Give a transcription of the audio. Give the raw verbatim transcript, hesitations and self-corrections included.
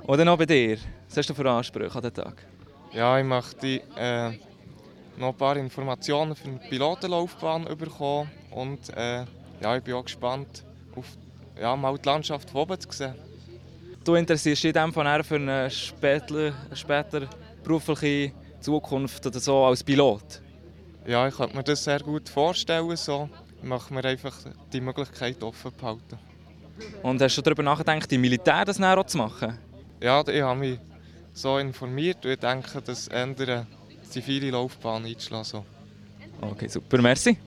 Oder noch bei dir? Was hast du für Ansprüche an den Tag? Ja, ich möchte äh, noch ein paar Informationen für die Pilotenlaufbahn bekommen und äh, ja, ich bin auch gespannt, auf ja, mal die Landschaft von oben zu sehen. Du interessierst dich in dem Fall eher für eine später, später berufliche Zukunft oder so als Pilot? Ja, ich könnte mir das sehr gut vorstellen. So. Ich möchte mir einfach die Möglichkeit offen behalten. Und hast du darüber nachgedacht, im Militär das näher zu machen? Ja, ich habe mich so informiert und ich denke, dass eher eine zivile Laufbahn einzuschlagen. So. Okay, super, merci.